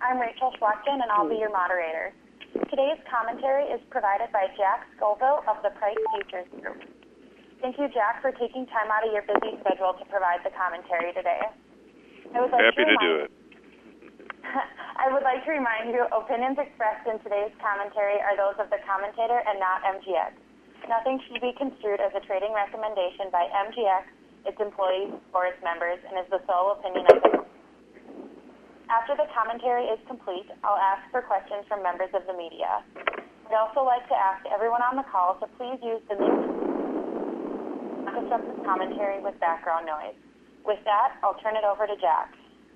I'm Rachel Schwachten, and I'll be your moderator. Today's commentary is provided by Jack Scoville of the Price Futures Group. Thank you, Jack, for taking time out of your busy schedule to provide the commentary today. Happy to do it. I would like to remind you, opinions expressed in today's commentary are those of the commentator and not MGX. Nothing should be construed as a trading recommendation by MGX, its employees, or its members, and is the sole opinion of the company. After the commentary is complete, I'll ask for questions from members of the media. I'd also like to ask everyone on the call to please use the not disrupt this commentary with background noise. With that, I'll turn it over to Jack.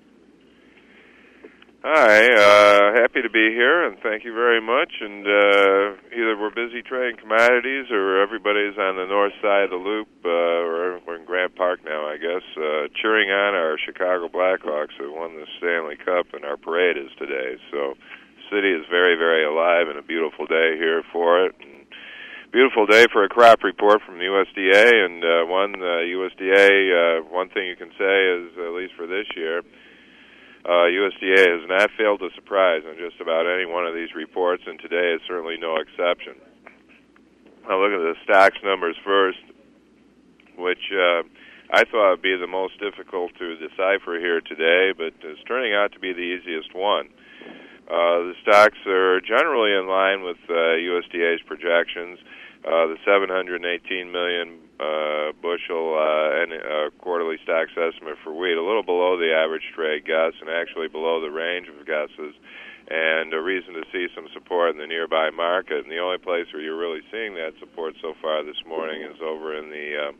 Hi, happy to be here, and thank you very much. And either we're busy trading commodities, or everybody's on the north side of the loop, or we're in Grant Park now, I guess, cheering on our Chicago Blackhawks who won the Stanley Cup, and our parade is today. So the city is very, very alive, and a beautiful day here for it. And beautiful day for a crop report from the USDA, and USDA, one thing you can say is, at least for this year, USDA has not failed to surprise on just about any one of these reports, and today is certainly no exception. I'll look at the stocks numbers first, which I thought would be the most difficult to decipher here today, but is turning out to be the easiest one. The stocks are generally in line with USDA's projections. The 718 million bushel quarterly stocks estimate for wheat, a little below the average trade guess and actually below the range of guesses, and a reason to see some support in the nearby market. And the only place where you're really seeing that support so far this morning is over in the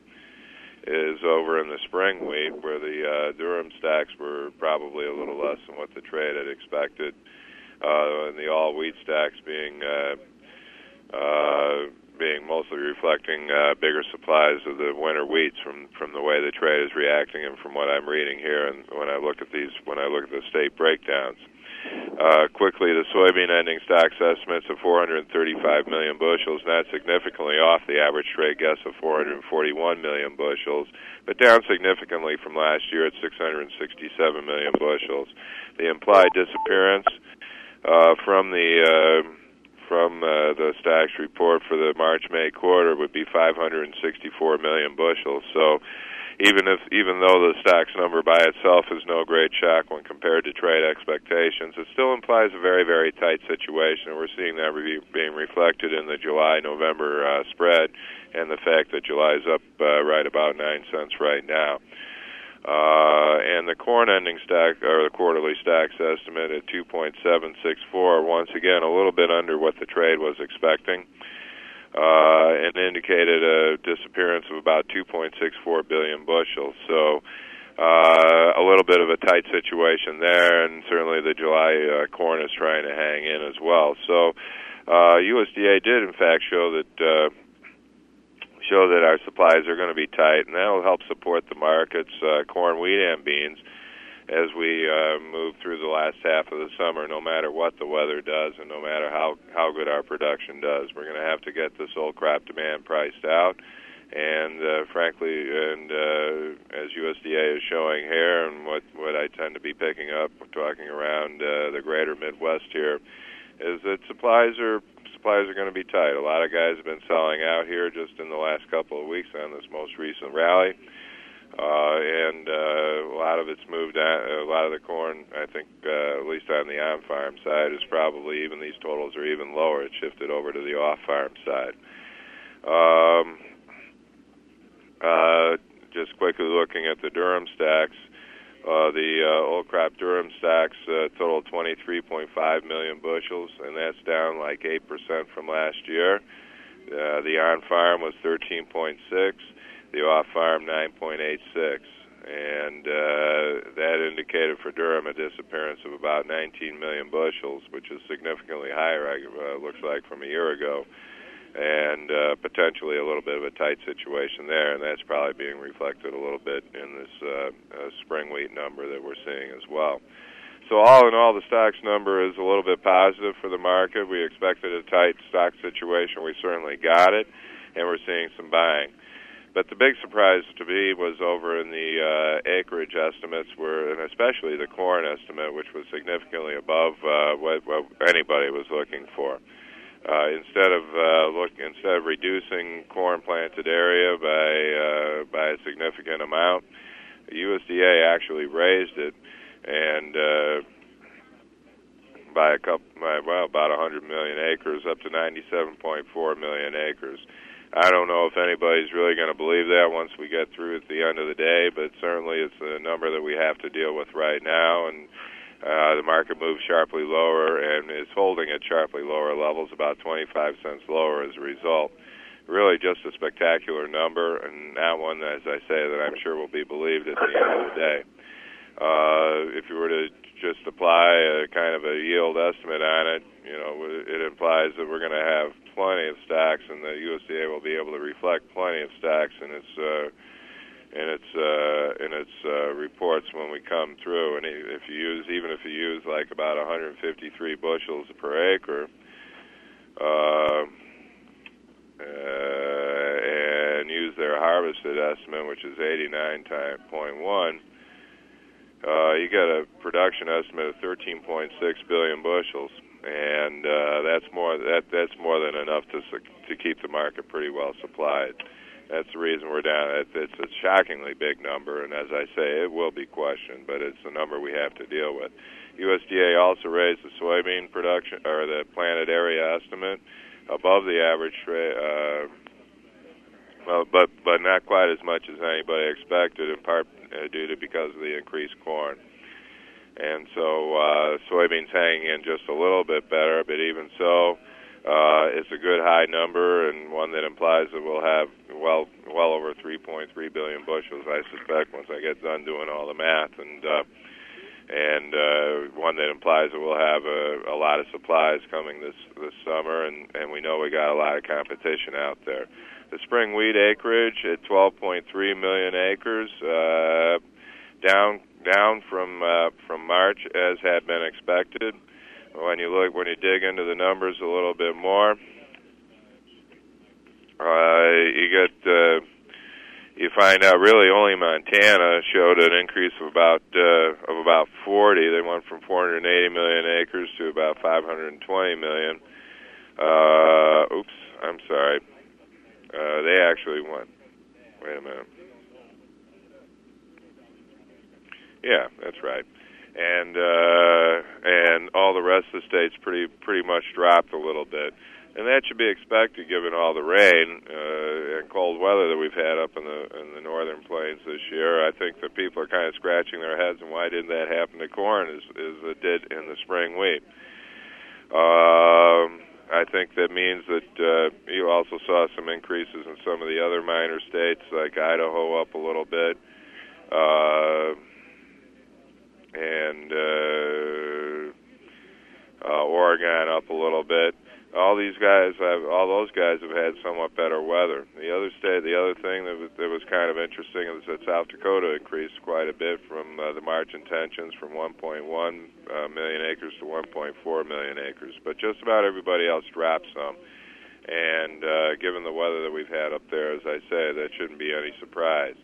spring wheat, where the Durham stocks were probably a little less than what the trade had expected, and the all wheat stocks being mostly reflecting bigger supplies of the winter wheats from the way the trade is reacting, and from what I'm reading here, and when I look at the state breakdowns. Quickly, the soybean ending stocks estimates of 435 million bushels, not significantly off the average trade guess of 441 million bushels, but down significantly from last year at 667 million bushels. The implied disappearance from the stocks report for the March-May quarter would be 564 million bushels. So even though the stocks number by itself is no great shock when compared to trade expectations, it still implies a very, very tight situation. We're seeing that being reflected in the July-November spread, and the fact that July is up right about 9 cents right now. And the corn ending stock, or the quarterly stocks estimate at 2.764, once again a little bit under what the trade was expecting, and indicated a disappearance of about 2.64 billion bushels. So a little bit of a tight situation there, and certainly the July corn is trying to hang in as well. So USDA did in fact show that our supplies are going to be tight, and that will help support the markets, corn, wheat, and beans, as we move through the last half of the summer, no matter what the weather does and no matter how good our production does. We're going to have to get this old crop demand priced out, and frankly, as USDA is showing here, and what I tend to be picking up, talking around the greater Midwest here, is that supplies are going to be tight. A lot of guys have been selling out here just in the last couple of weeks on this most recent rally, and a lot of it's moved out. A lot of the corn, I think, at least on the on-farm side, is probably, even these totals are even lower. It shifted over to the off-farm side. Just quickly looking at the Durham stacks, the old crop Durham stocks total 23.5 million bushels, and that's down like 8% from last year. The on-farm was 13.6, the off-farm 9.86, and that indicated for Durham a disappearance of about 19 million bushels, which is significantly higher, looks like, from a year ago, and potentially a little bit of a tight situation there, and that's probably being reflected a little bit in this spring wheat number that we're seeing as well. So all in all, the stocks number is a little bit positive for the market. We expected a tight stock situation. We certainly got it, and we're seeing some buying. But the big surprise to me was over in the acreage estimates, and especially the corn estimate, which was significantly above what anybody was looking for. Instead of reducing corn planted area by a significant amount, the USDA actually raised it, and by about 100 million acres, up to 97.4 million acres. I don't know if anybody's really going to believe that once we get through at the end of the day, but certainly it's a number that we have to deal with right now, and the market moved sharply lower and is holding at sharply lower levels, about 25 cents lower as a result. Really just a spectacular number, and not one, as I say, that I'm sure will be believed at the end of the day. If you were to just apply a kind of a yield estimate on it, it implies that we're going to have plenty of stocks, and the USDA will be able to reflect plenty of stocks in its reports when we come through. And if you use like about 153 bushels per acre, and use their harvested estimate, which is 89.1. You get a production estimate of 13.6 billion bushels, and that's more than enough to keep the market pretty well supplied. That's the reason we're down. It's a shockingly big number, and as I say, it will be questioned, but it's the number we have to deal with. USDA also raised the soybean production, or the planted area estimate, above the average, but not quite as much as anybody expected, in part because of the increased corn. And so soybeans hanging in just a little bit better, but even so, it's a good high number, and one that implies that we'll have well over 3.3 billion bushels, I suspect, once I get done doing all the math, and one that implies that we'll have a lot of supplies coming this summer, and we know we got a lot of competition out there. The spring wheat acreage at 12.3 million acres, down from March as had been expected. When you dig into the numbers a little bit more, you find out really only Montana showed an increase of about 40. They went from 480 million acres to about 520 million. I'm sorry. They actually went. Wait a minute. Yeah, that's right. And all the rest of the states pretty much dropped a little bit, and that should be expected given all the rain and cold weather that we've had up in the northern plains this year. I think that people are kind of scratching their heads, and why didn't that happen to corn as it did in the spring wheat? I think that means that you also saw some increases in some of the other minor states, like Idaho up a little bit, and Oregon up a little bit. All those guys have had somewhat better weather. The other thing that was kind of interesting is that South Dakota increased quite a bit from the March intentions from 1.1 million acres to 1.4 million acres. But just about everybody else dropped some. And given the weather that we've had up there, as I say, that shouldn't be any surprise.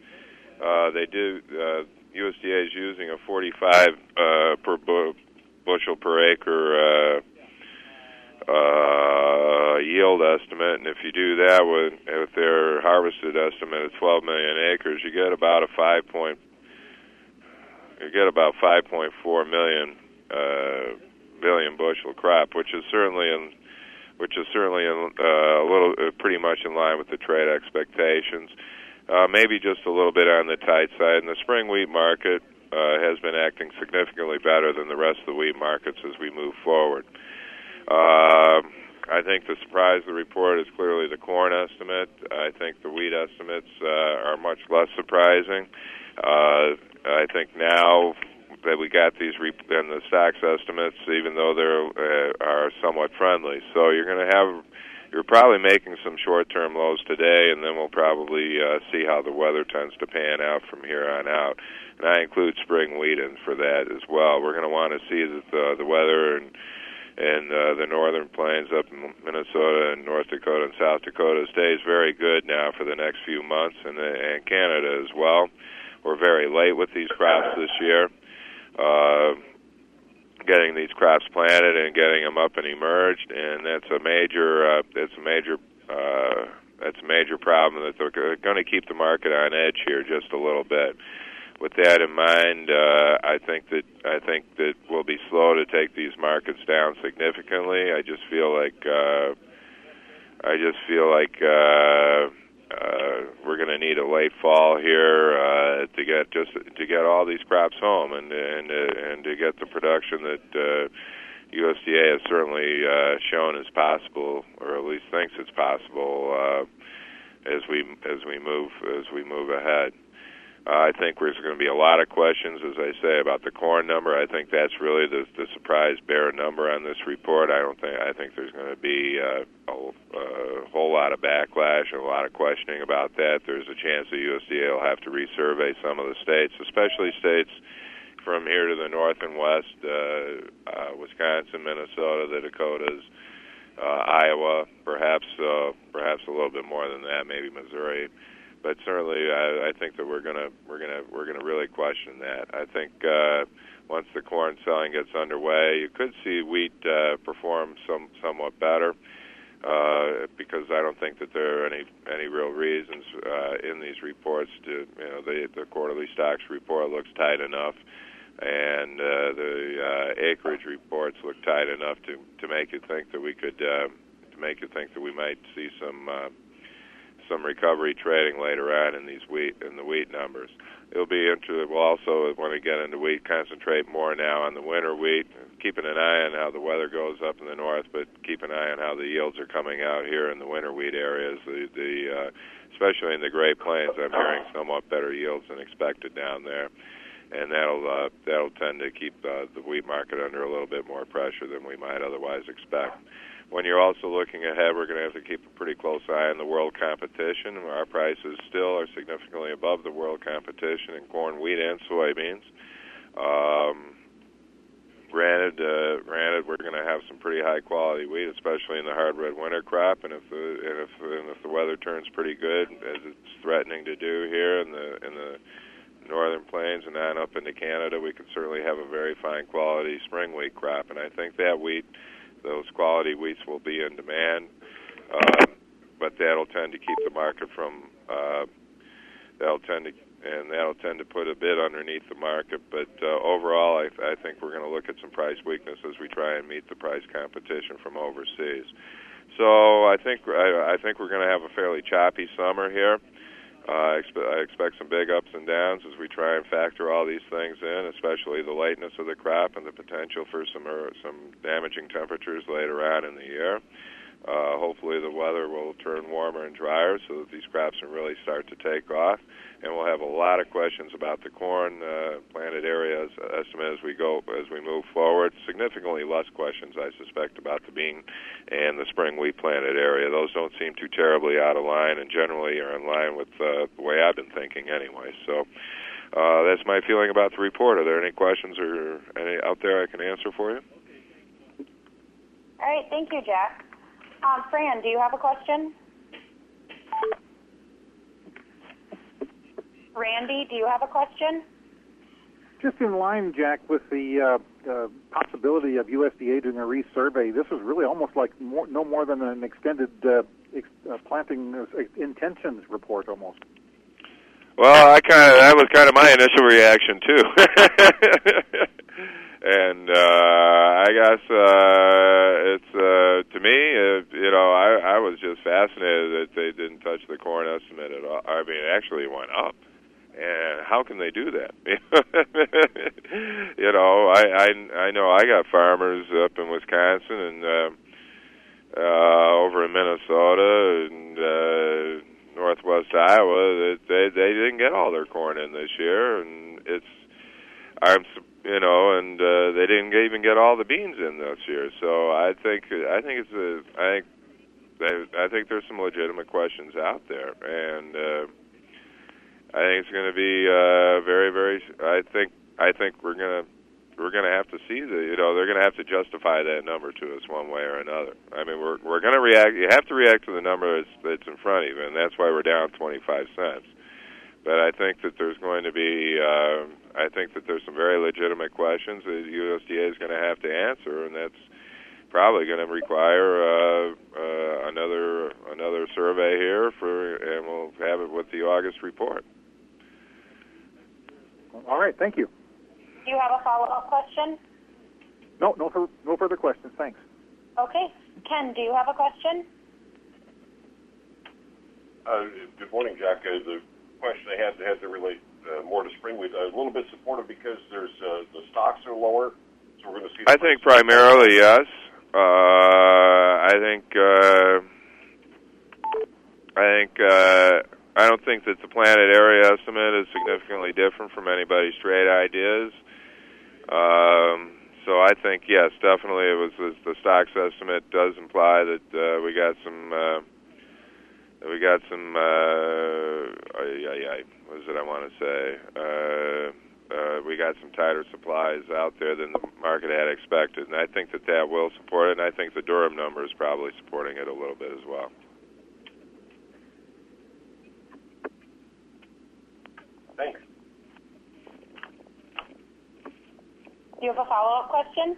USDA is using a 45 per bushel per acre yield estimate, and if you do that with their harvested estimate of 12 million acres, you get about 5.4 billion bushel crop, which is certainly pretty much in line with the trade expectations. Maybe just a little bit on the tight side, and the spring wheat market has been acting significantly better than the rest of the wheat markets as we move forward. I think the surprise of the report is clearly the corn estimate. I think the wheat estimates are much less surprising. I think now that we got these and the stocks estimates, even though they are somewhat friendly, so you're probably making some short-term lows today, and then we'll probably see how the weather tends to pan out from here on out. And I include spring wheat in for that as well. We're going to want to see that the weather and in the northern plains up in Minnesota and North Dakota and South Dakota stays very good now for the next few months, and Canada as well. We're very late with these crops this year, getting these crops planted and getting them up and emerged, and that's a major problem that they're going to keep the market on edge here just a little bit. With that in mind, I think that we'll be slow to take these markets down significantly. I just feel like we're going to need a late fall here to get all these crops home and to get the production that USDA has certainly shown is possible, or at least thinks it's possible as we move ahead. I think there's going to be a lot of questions, as I say, about the corn number. I think that's really the surprise bear number on this report. I think there's going to be a whole lot of backlash and a lot of questioning about that. There's a chance the USDA will have to resurvey some of the states, especially states from here to the north and west, Wisconsin, Minnesota, the Dakotas, Iowa, perhaps a little bit more than that, maybe Missouri. But certainly, I think that we're gonna really question that. I think once the corn selling gets underway, you could see wheat perform somewhat better because I don't think that there are any real reasons in these reports to the quarterly stocks report looks tight enough, and the acreage reports look tight enough to make you think that we might see some recovery trading later on in the wheat numbers. It'll be interesting. We'll also want to get into wheat, concentrate more now on the winter wheat, keeping an eye on how the weather goes up in the north, but keep an eye on how the yields are coming out here in the winter wheat areas. Especially in the Great Plains, I'm hearing somewhat better yields than expected down there, and that'll tend to keep the wheat market under a little bit more pressure than we might otherwise expect. When you're also looking ahead, we're going to have to keep a pretty close eye on the world competition. Our prices still are significantly above the world competition in corn, wheat, and soybeans. Granted, we're going to have some pretty high quality wheat, especially in the hard red winter crop. And if the weather turns pretty good, as it's threatening to do here in the northern plains and on up into Canada, we could certainly have a very fine quality spring wheat crop. And I think that those quality wheats will be in demand, but that'll tend to keep the market from that'll tend to put a bit underneath the market. But overall, I think we're going to look at some price weakness as we try and meet the price competition from overseas. So I think we're going to have a fairly choppy summer here. I expect some big ups and downs as we try and factor all these things in, especially the lateness of the crop and the potential for some damaging temperatures later on in the year. Hopefully the weather will turn warmer and drier so that these crops can really start to take off. And we'll have a lot of questions about the corn planted area estimate as we move forward. Significantly less questions, I suspect, about the bean and the spring wheat planted area. Those don't seem too terribly out of line, and generally are in line with the way I've been thinking anyway. So that's my feeling about the report. Are there any questions or any out there I can answer for you? All right, thank you, Jack. Fran, do you have a question? Randy, do you have a question? Just in line, Jack, with the possibility of USDA doing a resurvey, this is really almost like no more than an extended planting intentions report almost. Well, that was kind of my initial reaction too. And I guess it's to me, I was just fascinated that they didn't touch the corn estimate at all. I mean, actually it went up. And how can they do that? I know I got farmers up in Wisconsin and over in Minnesota and northwest Iowa that they didn't get all their corn in this year, and they didn't even get all the beans in this year. So I think there's some legitimate questions out there, and I think it's going to be very, very. I think we're going to we're going to have to see they're going to have to justify that number to us one way or another. I mean, we're going to react. You have to react to the number that's in front of you, and that's why we're down 25 cents. But I think that there's going to be, I think that there's some very legitimate questions that USDA is going to have to answer, and that's probably going to require another survey here and we'll have it with the August report. All right, thank you. Do you have a follow-up question? No further questions. Thanks. Okay. Ken, do you have a question? Good morning, Jack. The question I had to relate more to spring wheat. A little bit supportive because there's the stocks are lower, so we're going to see. I think primarily yes. I don't think that the planted area estimate is significantly different from anybody's trade ideas. So I think yes, definitely it was the stocks estimate does imply that we got some. What is it I want to say? We got some tighter supplies out there than the market had expected, and I think that will support it, and I think the Durham number is probably supporting it a little bit as well. Thanks. Do you have a follow-up question?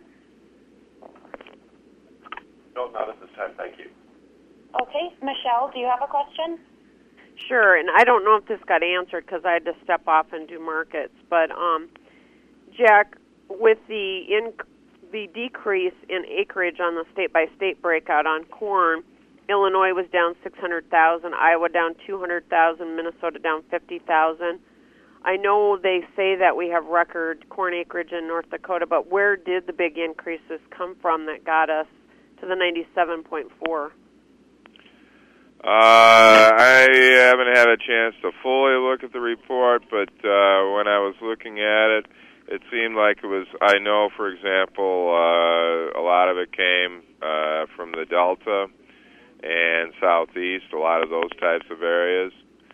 No, not at this time. Thank you. Okay. Michelle, do you have a question? Sure, and I don't know if this got answered because I had to step off and do markets. But, Jack, with the decrease in acreage on the state-by-state breakout on corn, Illinois was down 600,000, Iowa down 200,000, Minnesota down 50,000. I know they say that we have record corn acreage in North Dakota, but where did the big increases come from that got us to the 97.4? I haven't had a chance to fully look at the report, but when I was looking at it, it seemed like it was, I know, for example, a lot of it came from the Delta and Southeast, a lot of those types of areas.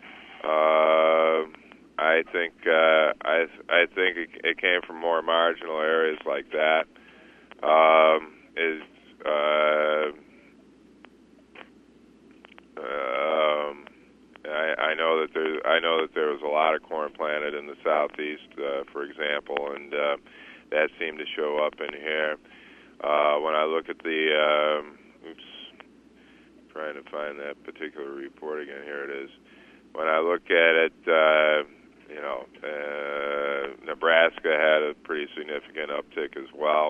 I think it came from more marginal areas like that. I know that there was a lot of corn planted in the Southeast, for example, and that seemed to show up in here. When I look at the, trying to find that particular report again. Here it is. When I look at it, Nebraska had a pretty significant uptick as well.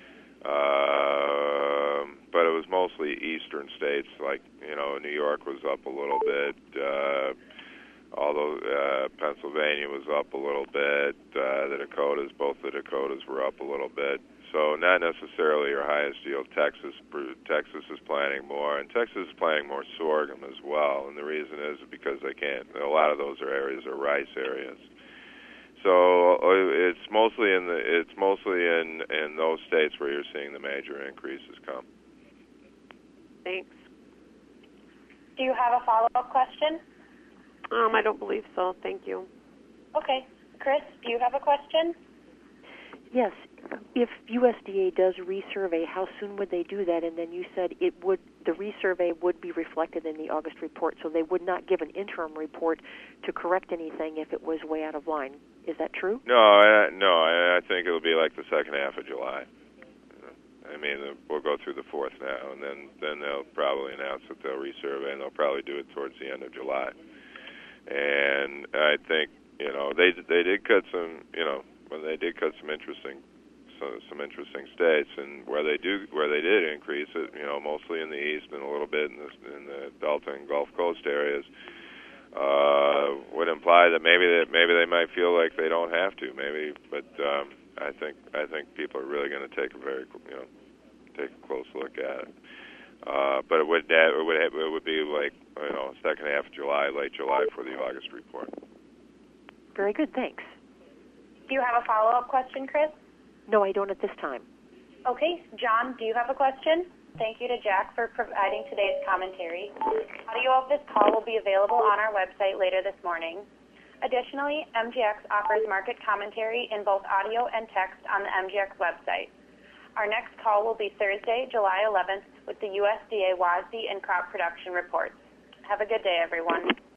But it was mostly eastern states, like, New York was up a little bit, although Pennsylvania was up a little bit, both the Dakotas were up a little bit. So not necessarily your highest yield. Texas is planting more, and Texas is planting more sorghum as well. And the reason is because a lot of those areas are rice areas. So it's mostly in those states where you're seeing the major increases come. Thanks. Do you have a follow-up question? I don't believe so. Thank you. Okay. Chris, do you have a question? Yes. If USDA does resurvey, how soon would they do that? And then you said the resurvey would be reflected in the August report, so they would not give an interim report to correct anything if it was way out of line. Is that true? No. I think it'll be like the second half of July. I mean, we'll go through the 4th now, and then they'll probably announce that they'll resurvey, and they'll probably do it towards the end of July. And I think they did cut some when they did cut some interesting states, and where they did increase it, mostly in the east and a little bit in the Delta and Gulf Coast areas, would imply that maybe they might feel like they don't have to, but I think people are really going to take a close look at it. But it would be like second half of July, late July for the August report. Very good, thanks. Do you have a follow-up question, Chris? No, I don't at this time. Okay. John, do you have a question? Thank you to Jack for providing today's commentary. Audio of this call will be available on our website later this morning. Additionally, MGX offers market commentary in both audio and text on the MGX website. Our next call will be Thursday, July 11th, with the USDA WASDE and crop production reports. Have a good day, everyone.